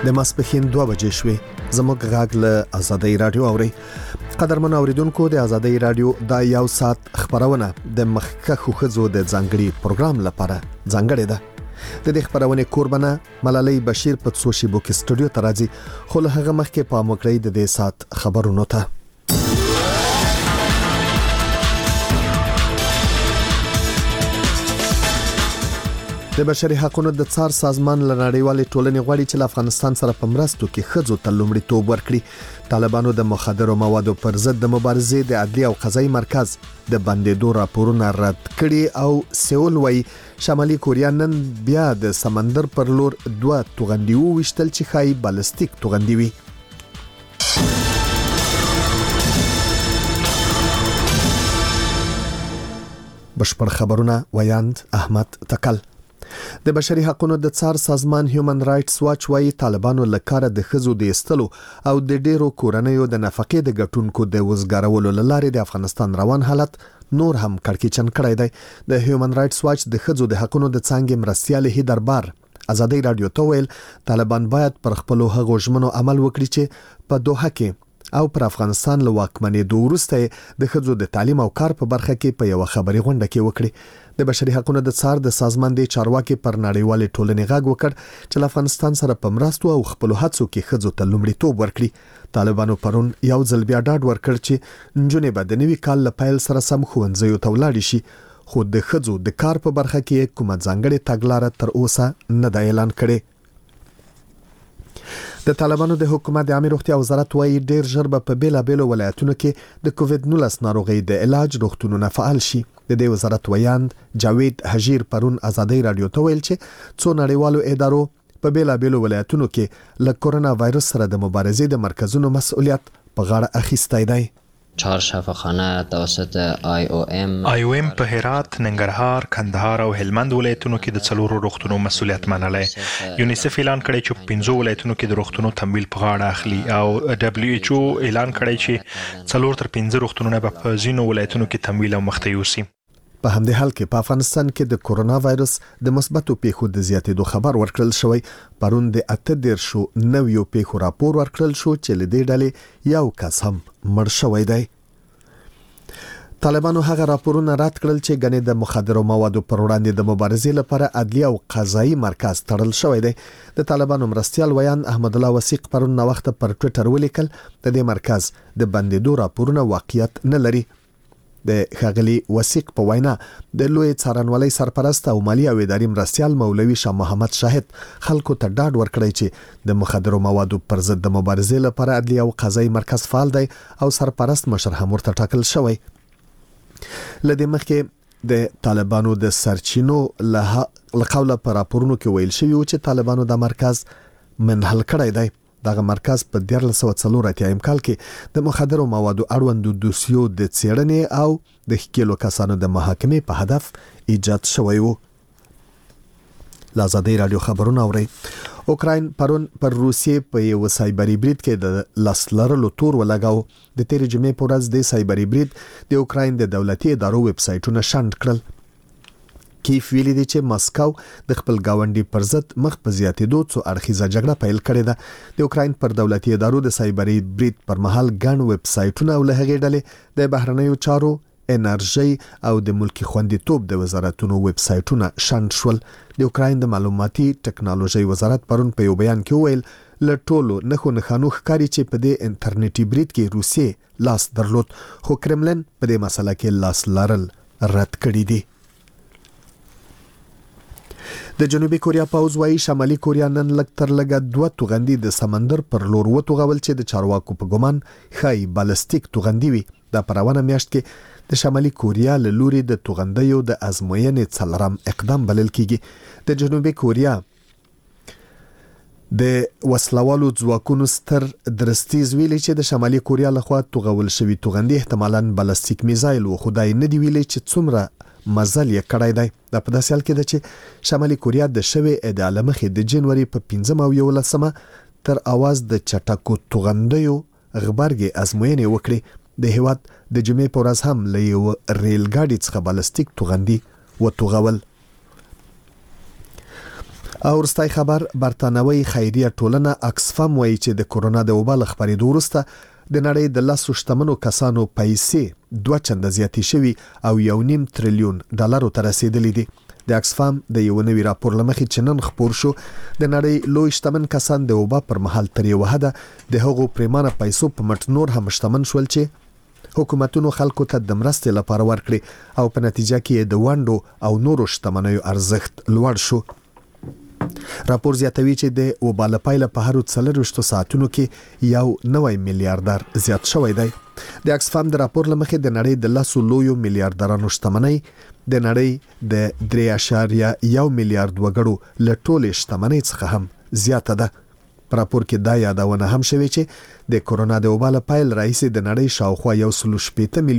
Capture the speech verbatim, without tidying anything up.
د ماسپښین دوه بجې شوې. زموږ غږ له آزادۍ رادیو اوري. قدرمن اوریدونکو، د آزادۍ رادیو دا یو ساعت خبرونه د مخکښو ښځو د ځانګړي پروګرام لپاره ځانګړې ده. د دې خبرونه کوربنه ملالۍ بشیر په څو شیبو کې سټوډیو ته راځي، خو له هغه مخکې پام وکړئ د دې ساعت خبرونو ته. د بشري حقوقو د څار سازمان له نړیوالې ټولنې غواړي چې له افغانستان سره په مرستو کې ښځو ته لومړیتوب ورکړي. طالبانو د مخدرو موادو پر ضد د مبارزې د عدلي او قضایي مرکز د بندیدو راپورونه رد کړي او سیول وایي شمالي کوریا نن بیا د سمندر پر لور دوه توغندي وویشتل چې ښایي بالستیک توغندي وي. بشپړ خبرونه ویاند احمد تکل. د بشري حقوقو د څار سازمان هیومن رائټس واچ وايي طالبانو لکاره د ښځو د استلو او د ډیرو کورنیو د نفقې د ګټونکو د وزګارولو لارې د افغانستان روان حالت نور هم کړکېچن کړی دی. د هیومن رائټس واچ د ښځو د حقوقو د څانګې مرستیال هیدربار آزادۍ رادیو ته ویل طالبان باید پر خپل هغو ژمنو عمل وکړي چې په دوحه کې او پر افغانستان له واکمنۍ وروسته د ښځو د تعلیم او کار په برخه کې په یو خبري غونډه کې وکړي. د بشري حقوقو د څار د سازمان د چارواکي پر نړیوالې ټولنې غږ وکړ چې افغانستان سره په مرستو او خپل هڅو کې ښځو ته لومړیتوب ورکړي. طالبانو پرون یو ځل بیا ډاډ ورکړ چې نجونې به د نوي کال له پیل سره سم ښوونځیو ته ولاړ شي، خو د ښځو د کار په برخه کې کومه ځانګړې تګلاره تر اوسه نه ده اعلان کړې. د طالبانو د حکومت د عامه روغتیا وزارت وايي ډیر ژر به په بیلابېلو ولایتونو کې د کووډ نولس ناروغي د علاج روغتونونه فعال شي. د دې وزارت ویاند جاوید حجیر پرون آزادۍ رادیو ته ویل چې څو نړیوالو ادارو په بیلابېلو ولایتونو کې له کورونا وایرس سره د مبارزې د مرکزونو مسؤلیت په غاړه اخیستی دی. چهار شفاخانه توسط آی او ام آی او ام په هرات، ننګرهار، کندهار او هلمند ولایتونو کې د څلورو روغتونو مسؤلیت منلی. یونیسف اعلان کړی چې په پنځو ولایتونو کې د روغتونو تمویل په غاړه اخلي او دبليو ایچ او اعلان کړی چې څلور تر پنځه روغتونونه به په ځینو ولایتونو کې تمویل او مخته یوسي. په همدې حال کې په افغانستان کې د کورونا وایرس د مثبتو پیښو د زیاتېدو خبر ورکړل شوی. پرون د اته دیرشو نویو پیښو راپور ورکړل شو چې له دې ډلې یو کس هم مړ شوی دی. طالبانو هغه راپورونه رد کړل چې غنې د مخدرو موادو پر وړاندې د مبارزې لپاره عدلي او قضایي مرکز تړل شوی دی. د طالبانو مرستیال ویان احمد الله وثیق پرون نو وخت پر ټوئیټر ولیکل د دې مرکز د بندیدو راپورونه واقعیت نه لري. د خغلی وثیق په وینا د لوی څارنوالۍ سرپرست او مالی او اداري مرستیال مولوي شاه محمد شاهد خلکو ته ډاډ ورکړی چې د مخدرو موادو پر ضد د مبارزې لپاره عدلي او قضایي مرکز فعال دی او سرپرست مشر هم ورته ټاکل شوی. لدې مخکې د طالبانو د سرچینو له قوله پر راپورونو کې ویل شوی و چې طالبانو د مرکز منحل کړی دی. دغه مرکز په دیارلس سوه څلور اتیا کال کې د مخدرو موادو اړوند دوسیو د څېړنې او د ښکېلو کسانو د محاکمې په هدف ایجاد شوی و. آزادۍ رادیو خبرونه اوري. اوکراین پرون پر روسیې په یو سایبری برید کې د لاس لرلو تور ولګاو. د تیر جمعې په ورځ د سایبری برید د اوکراین د دولتي ادارو ویب سایټونه شنډ کړل. کیف ویلي دی چې ماسکو د خپل گاونډي پر ضد مخ په زیاتېدو څو اړخیزه جګړه پیل کړې ده. د اوکراین پر دولتي ادارو د سایبری برید پر مهال ګڼ ویب سایټونه او له هغې ډلې د بهرنیو چارو، انرژي او د ملکی خوندیتوب د وزارتونو ویب سایټونه شنډ شول. د اوکراین د معلوماتي ټکنالوژي وزارت پرون په یو بیان کې ویل له ټولو نخو نخانو ښکاري چې په دې انټرنیټي برید کې روسیې لاس درلود، خو کرملن په دې مسله کې لاس لرل رد کړی دی. د جنوبي کوریا پوځ وايي شمالي کوریا نن لږ تر لږه دوه توغندي د سمندر پر لور وتوغول چې د چارواکو په ګمان ښایي بالستیک توغندي وي. دا په روانه میاشت کې د شمالي کوریا له لوري د توغندیو د ازموینې څلورم اقدام بلل کیږي. د جنوبي کوریا د وسلوالو ځواکونو ستر درستیز ویلي چې د شمالي کوریا لخوا توغول شوی توغندي احتمالاً بالستیک میزایل و، خدای نه دی ویلي چې څومره مزل یې کړی دی. دا په داسې حال کې ده چې شمالي کوریا د شوې ادعا مخې د جنوري په پنځمه او یولسمه تر اواز د چټکو توغندیو غبرګې ازموینې وکړي. د هیواد د جمعې په ورځ هم له یو ریل ګاډي څخه بالستیک توغندي وتوغول. او ورستای خبر برتانوي خیریه ټولنه اکسفام وایي چې د کورونا د وبا له خبرېدو وروسته د نړۍ د لاسو شتمنو کسانو پیسې دوه چنده زیاتې شوي او یو نیم تریلیون ډالرو ته رسیدلې دي. د اکسفام د یو نوي راپور لمخې چې نن خپور شو د نړۍ لوی شتمن کسان د وبا پر مهال تر یو حده د هغو پریمانه پیسو په مټ نور هم شتمن شول چې حکومتونو خلکو ته د مرستې لپاره ورکړي او په نتیجه کې د ونډو او نورو شتمنیو ارزښت لوړ شو. راپور زیاتوي چې د وبا له پیله په هرو څلرویشتو ساعتونو کې یو نوی میلیارډر زیات شوی دی. د اکسفام د راپور لمخې د نړۍ د لاسو لویو میلیارډرانو شتمنۍ د نړۍ د درې اعشاریه یو میلیارډ وګړو له ټولې شتمنۍ څخه هم زیاته ده. په راپور کې دا یادونه هم شوې چې د کورونا د وبا له پیل راهیسې د نړۍ شاوخوا یو سل شپېته